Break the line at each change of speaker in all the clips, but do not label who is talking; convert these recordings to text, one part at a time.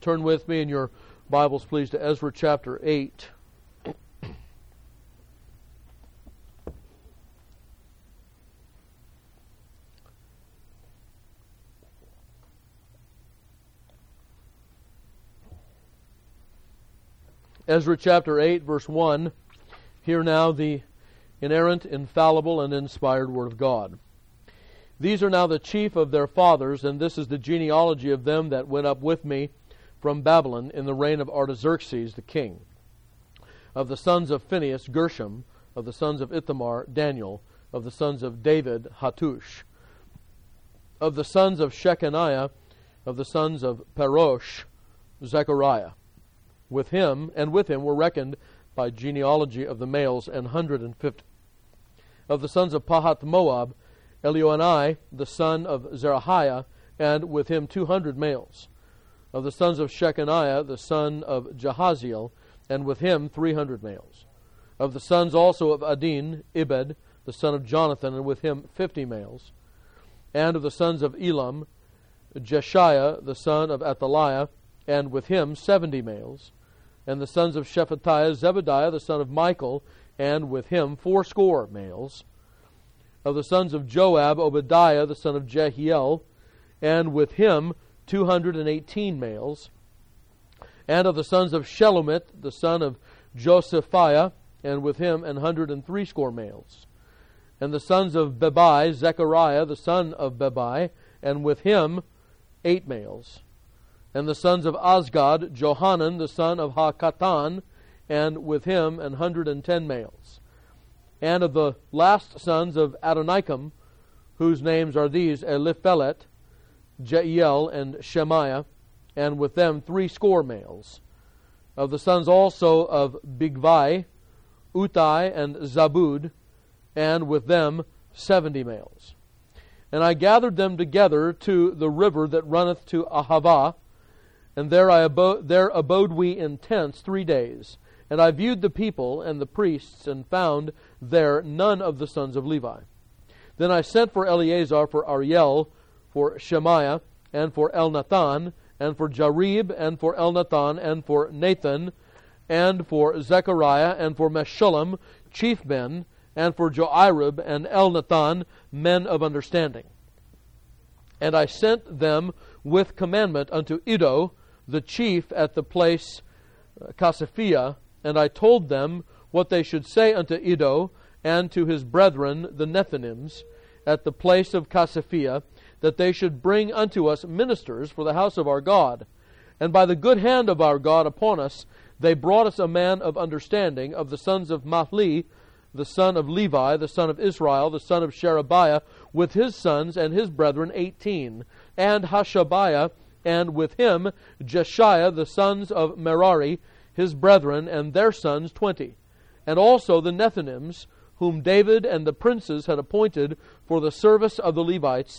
turn with me in your Bibles, please, to Ezra chapter 8. Ezra chapter 8, verse 1. Hear now the inerrant, infallible, and inspired Word of God. These are now the chief of their fathers, and this is the genealogy of them that went up with me from Babylon in the reign of Artaxerxes the king. Of the sons of Phinehas, Gershom. Of the sons of Ithamar, Daniel. Of the sons of David, Hattush. Of the sons of Shechaniah, of the sons of Parosh, Zechariah. With him were reckoned by genealogy of the males 150. Of the sons of Pahath Moab, Elioenai, the son of Zerahiah, and with him 200 males. Of the sons of Shechaniah, the son of Jahaziel, and with him 300 males. Of the sons also of Adin, Ibed, the son of Jonathan, and with him 50 males. And of the sons of Elam, Jeshiah, the son of Athaliah, and with him 70 males. And the sons of Shephatiah, Zebediah, the son of Michael, and with him 80 males. Of the sons of Joab, Obadiah, the son of Jehiel, and with him 218 males. And of the sons of Shelomit, the son of Josephiah, and with him 103 males. And the sons of Bebai, Zechariah, the son of Bebai, and with him 8 males. And the sons of Azgad, Johanan, the son of Hakatan, and with him 110 males. And of the last sons of Adonikam, whose names are these, Eliphelet, Jeiel, and Shemaiah, and with them 80 males. Of the sons also of Bigvai, Utai, and Zabud, and with them 70 males. And I gathered them together to the river that runneth to Ahava, and there abode we in tents 3 days. And I viewed the people and the priests, and found there none of the sons of Levi. Then I sent for Eleazar, for Ariel, for Shemaiah, and for Elnathan, and for Jarib, and for Elnathan, and for Nathan, and for Zechariah, and for Meshullam, chief men, and for Joirib and Elnathan, men of understanding. And I sent them with commandment unto Iddo, the chief at the place Casaphia, and I told them what they should say unto Iddo and to his brethren the Nethinims at the place of Casaphia, that they should bring unto us ministers for the house of our God. And by the good hand of our God upon us, they brought us a man of understanding of the sons of Mahli, the son of Levi, the son of Israel, the son of Sherebiah, with his sons and his brethren 18, and Hashabiah, and with him Jeshiah, the sons of Merari, his brethren, and their sons 20. And also the Nethinims, whom David and the princes had appointed for the service of the Levites,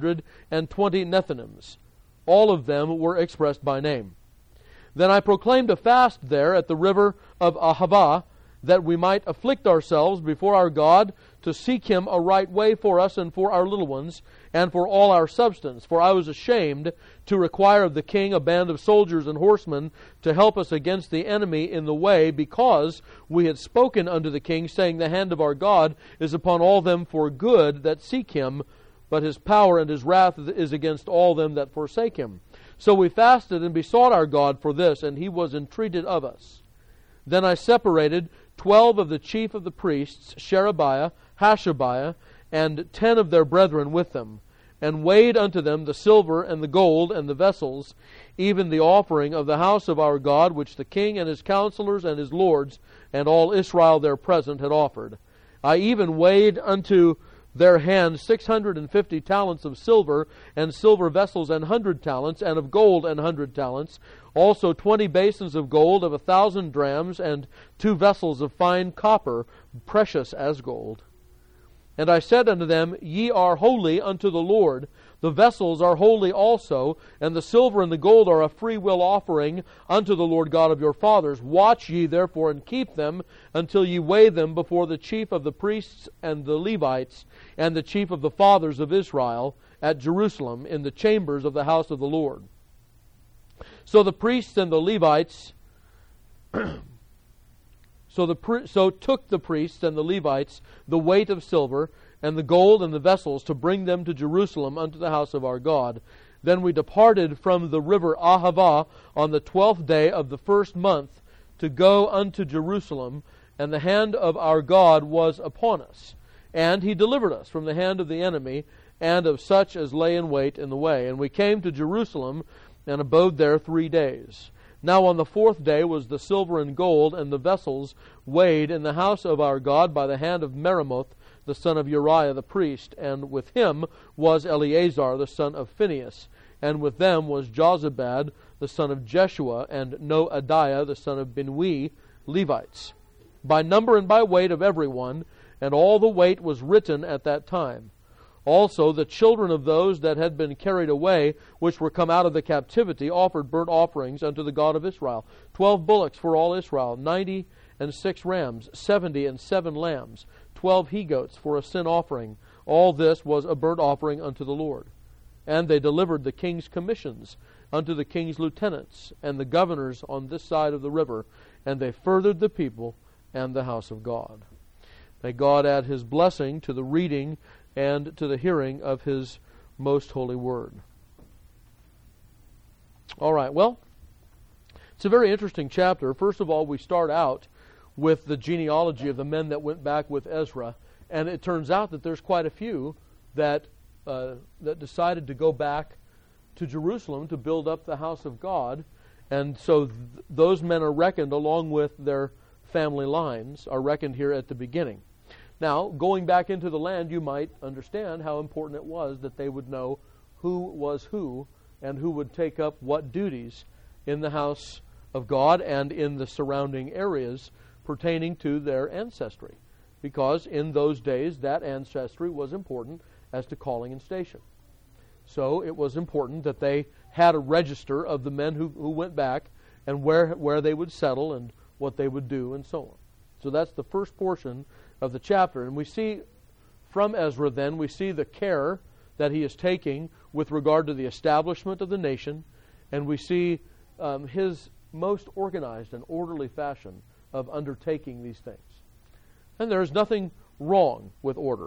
220 Nethinims. All of them were expressed by name. Then I proclaimed a fast there at the river of Ahava, that we might afflict ourselves before our God, to seek Him a right way for us and for our little ones, and for all our substance. For I was ashamed to require of the king a band of soldiers and horsemen to help us against the enemy in the way, because we had spoken unto the king, saying, the hand of our God is upon all them for good that seek Him, but His power and His wrath is against all them that forsake Him. So we fasted and besought our God for this, and He was entreated of us. Then I separated 12 of the chief of the priests, Sherebiah, Hashabiah, and 10 of their brethren with them, and weighed unto them the silver and the gold and the vessels, even the offering of the house of our God, which the king and his counselors and his lords and all Israel there present had offered. I even weighed unto their hands 650 talents of silver, and silver vessels 100 talents, and of gold 100 talents, also 20 basins of gold of 1,000 drams, and 2 vessels of fine copper, precious as gold. And I said unto them, Ye are holy unto the Lord. The vessels are holy also, and the silver and the gold are a free will offering unto the Lord God of your fathers. Watch ye therefore and keep them, until ye weigh them before the chief of the priests and the Levites, and the chief of the fathers of Israel, at Jerusalem, in the chambers of the house of the Lord. So the priests and the Levites, so took the priests and the Levites the weight of silver and the gold and the vessels to bring them to Jerusalem unto the house of our God. Then we departed from the river Ahava on the 12th day of the first month to go unto Jerusalem, and the hand of our God was upon us. And He delivered us from the hand of the enemy, and of such as lay in wait in the way. And we came to Jerusalem, and abode there 3 days. Now on the 4th day was the silver and gold and the vessels weighed in the house of our God by the hand of Meremoth, the son of Uriah the priest, and with him was Eleazar the son of Phinehas, and with them was Jozabad the son of Jeshua, and Noadiah the son of Binui, Levites, by number and by weight of every one, and all the weight was written at that time. Also the children of those that had been carried away, which were come out of the captivity, offered burnt offerings unto the God of Israel. 12 bullocks for all Israel, 96 rams, 77 lambs, 12 he-goats for a sin offering. All this was a burnt offering unto the Lord. And they delivered the king's commissions unto the king's lieutenants and the governors on this side of the river, and they furthered the people and the house of God. May God add His blessing to the reading and to the hearing of His most holy word. All right, well, it's a very interesting chapter. First of all, we start out with the genealogy of the men that went back with Ezra, and it turns out that there's quite a few that decided to go back to Jerusalem to build up the house of God, and so those men are reckoned along with their family lines, are reckoned here at the beginning. Now, going back into the land, you might understand how important it was that they would know who was who and who would take up what duties in the house of God and in the surrounding areas pertaining to their ancestry. Because in those days, that ancestry was important as to calling and station. So it was important that they had a register of the men who went back and where they would settle and what they would do and so on. So that's the first portion of the chapter. And we see from Ezra then, we see the care that he is taking with regard to the establishment of the nation, and we see his most organized and orderly fashion of undertaking these things. And there is nothing wrong with order.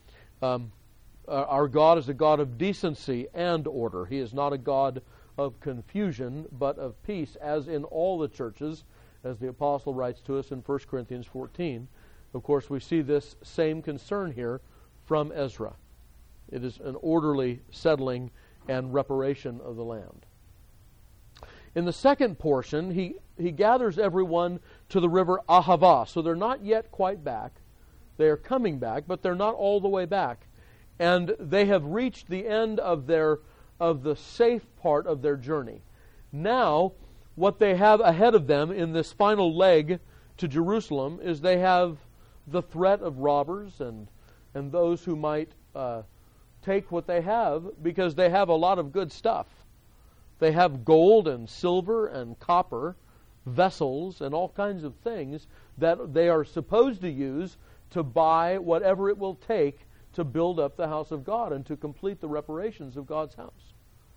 Our God is a God of decency and order. He is not a God of confusion, but of peace, as in all the churches, as the apostle writes to us in 1 Corinthians 14. Of course, we see this same concern here from Ezra. It is an orderly settling and reparation of the land. In the second portion, he gathers everyone to the river Ahava. So they're not yet quite back. They are coming back, but they're not all the way back. And they have reached the end of the safe part of their journey. Now, what they have ahead of them in this final leg to Jerusalem is they have the threat of robbers and those who might take what they have, because they have a lot of good stuff. They have gold and silver and copper, vessels and all kinds of things that they are supposed to use to buy whatever it will take to build up the house of God and to complete the reparations of God's house.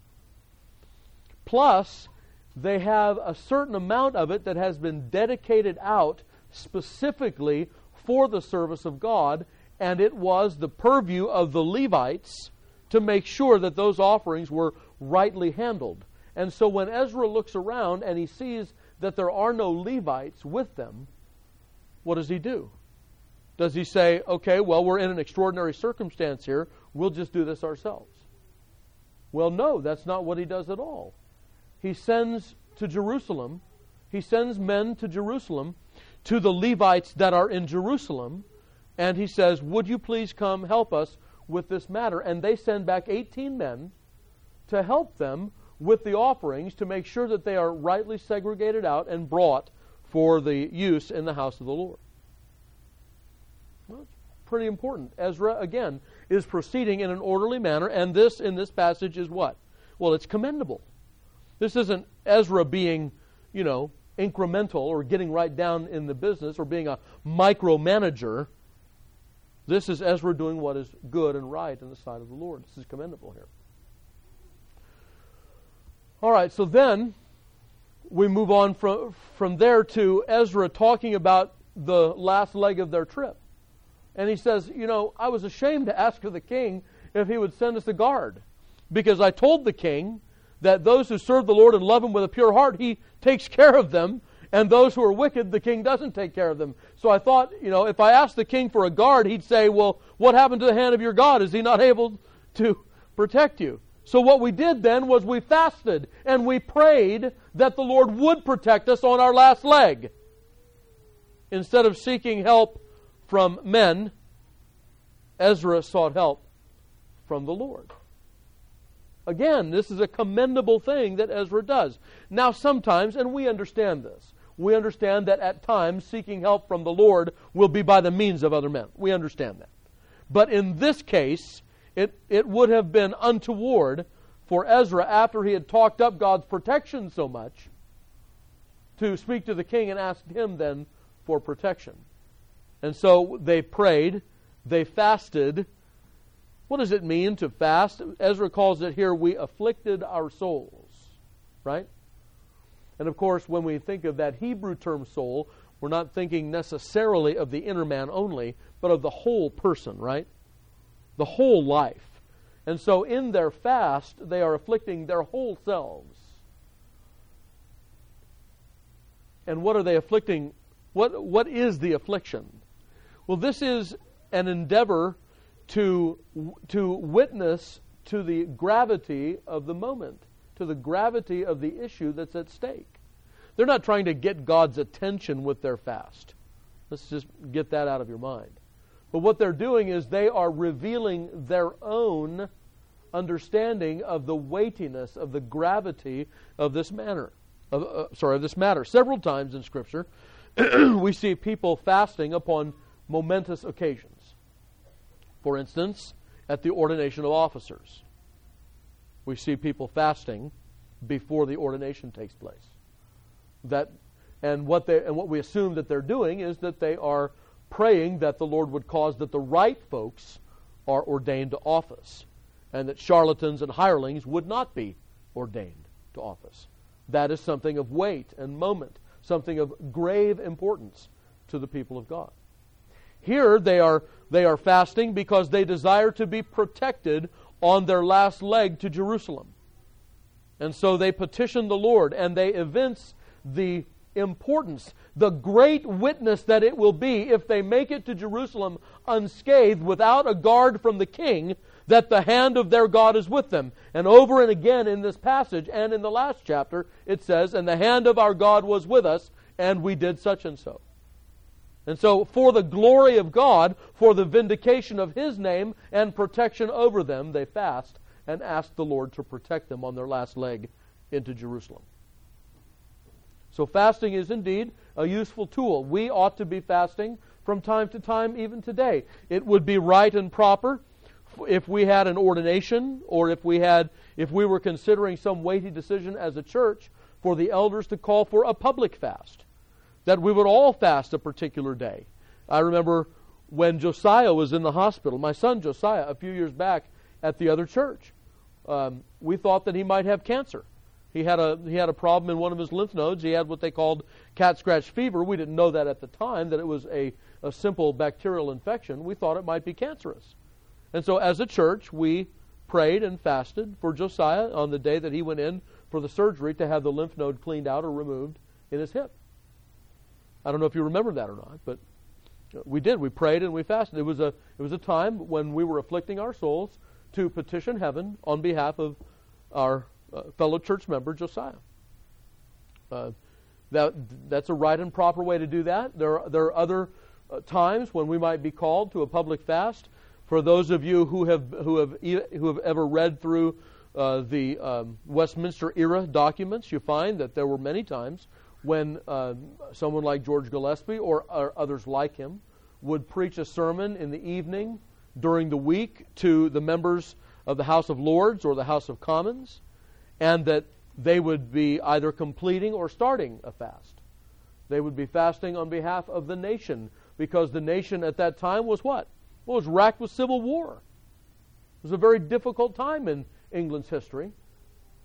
Plus, they have a certain amount of it that has been dedicated out specifically for the service of God, and it was the purview of the Levites to make sure that those offerings were rightly handled. And so when Ezra looks around and he sees that there are no Levites with them, what does he do? Does he say, okay, well, we're in an extraordinary circumstance here, we'll just do this ourselves? Well, no, that's not what he does at all. He sends to Jerusalem, he sends men to Jerusalem, to the Levites that are in Jerusalem, and he says, would you please come help us with this matter? And they send back 18 men to help them with the offerings to make sure that they are rightly segregated out and brought for the use in the house of the Lord. Well, it's pretty important. Ezra, again, is proceeding in an orderly manner, and this, in this passage, is what? Well, it's commendable. This isn't Ezra being, incremental or getting right down in the business or being a micromanager. This is Ezra doing what is good and right in the sight of the Lord. This is commendable here. All right, so then we move on from there to Ezra talking about the last leg of their trip. And he says, I was ashamed to ask of the king if he would send us a guard, because I told the king that those who serve the Lord and love Him with a pure heart, He takes care of them, and those who are wicked, the king doesn't take care of them. So I thought, if I asked the king for a guard, he'd say, well, what happened to the hand of your God? Is He not able to protect you? So what we did then was we fasted, and we prayed that the Lord would protect us on our last leg. Instead of seeking help from men, Ezra sought help from the Lord. Again, this is a commendable thing that Ezra does. Now sometimes, and we understand this, we understand that at times seeking help from the Lord will be by the means of other men. We understand that. But in this case, it would have been untoward for Ezra, after he had talked up God's protection so much, to speak to the king and ask him then for protection. And so they prayed, they fasted. What does it mean to fast? Ezra calls it here, we afflicted our souls, right? And of course, when we think of that Hebrew term soul, we're not thinking necessarily of the inner man only, but of the whole person, right? The whole life. And so in their fast, they are afflicting their whole selves. And what are they afflicting? What is the affliction? Well, this is an endeavor to witness to the gravity of the moment, to the gravity of the issue that's at stake. They're not trying to get God's attention with their fast. Let's just get that out of your mind. But what they're doing is they are revealing their own understanding of the weightiness, of the gravity of this matter. Several times in Scripture, we see people fasting upon momentous occasions. For instance, at the ordination of officers, we see people fasting before the ordination takes place. And what we assume that they're doing is that they are praying that the Lord would cause that the right folks are ordained to office, and that charlatans and hirelings would not be ordained to office. That is something of weight and moment, something of grave importance to the people of God. Here they are fasting because they desire to be protected on their last leg to Jerusalem. And so they petition the Lord, and they evince the importance, the great witness that it will be if they make it to Jerusalem unscathed without a guard from the king, that the hand of their God is with them. And over and again in this passage and in the last chapter, it says, and the hand of our God was with us, and we did such and so. And so for the glory of God, for the vindication of His name and protection over them, they fast and ask the Lord to protect them on their last leg into Jerusalem. So fasting is indeed a useful tool. We ought to be fasting from time to time, even today. It would be right and proper if we had an ordination, or if we were considering some weighty decision as a church, for the elders to call for a public fast, that we would all fast a particular day. I remember when Josiah was in the hospital, my son Josiah, a few years back at the other church, we thought that he might have cancer. He had a problem in one of his lymph nodes. He had what they called cat scratch fever. We didn't know that at the time, that it was a simple bacterial infection. We thought it might be cancerous. And so as a church, we prayed and fasted for Josiah on the day that he went in for the surgery to have the lymph node cleaned out or removed in his hip. I don't know if you remember that or not, but we did. We prayed and we fasted. It was a time when we were afflicting our souls to petition heaven on behalf of our fellow church member Josiah. That's a right and proper way to do that. There are other times when we might be called to a public fast. For those of you who have ever read through the Westminster era documents, you find that there were many times when someone like George Gillespie or others like him would preach a sermon in the evening during the week to the members of the House of Lords or the House of Commons, and that they would be either completing or starting a fast. They would be fasting on behalf of the nation, because the nation at that time was what? Well, it was racked with civil war. It was a very difficult time in England's history.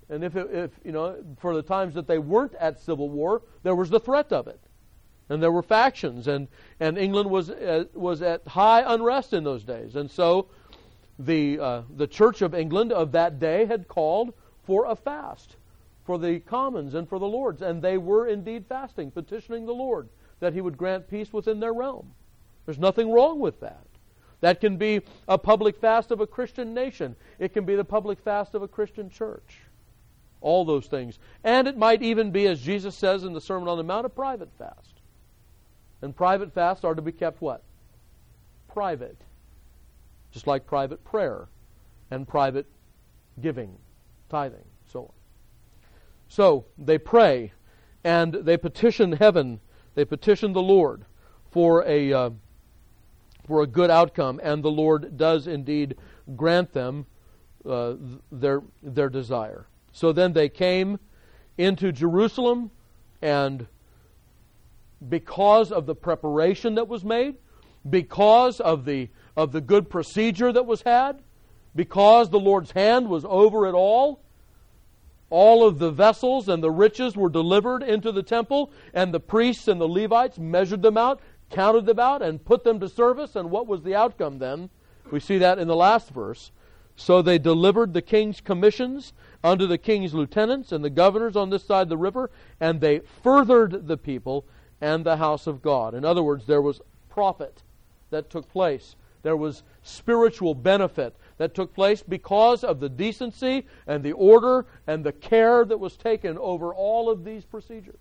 And if for the times that they weren't at civil war, there was the threat of it. And there were factions, and England was at high unrest in those days. And so the Church of England of that day had called for a fast for the Commons and for the Lords. And they were indeed fasting, petitioning the Lord that He would grant peace within their realm. There's nothing wrong with that. That can be a public fast of a Christian nation. It can be the public fast of a Christian church. All those things. And it might even be, as Jesus says in the Sermon on the Mount, a private fast. And private fasts are to be kept what? Private. Just like private prayer and private giving, tithing, so on. So they pray and they petition heaven, they petition the Lord for a good outcome, and the Lord does indeed grant them their desire. So then they came into Jerusalem, and because of the preparation that was made, because of the good procedure that was had, because the Lord's hand was over it all of the vessels and the riches were delivered into the temple, and the priests and the Levites measured them out, counted them out, and put them to service. And what was the outcome then? We see that in the last verse. So they delivered the king's commissions unto the king's lieutenants and the governors on this side of the river, and they furthered the people and the house of God. In other words, there was profit that took place. There was spiritual benefit that took place because of the decency and the order and the care that was taken over all of these procedures.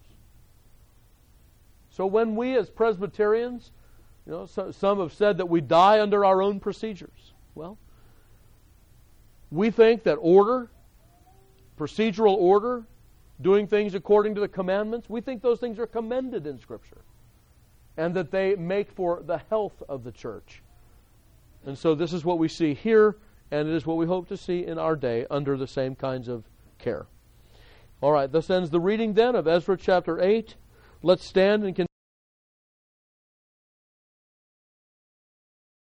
So when we as Presbyterians, some have said that we die under our own procedures. Well, we think that order, procedural order, doing things according to the commandments, we think those things are commended in Scripture, and that they make for the health of the church. And so this is what we see here, and it is what we hope to see in our day under the same kinds of care. All right, this ends the reading then of Ezra chapter 8. Let's stand and continue.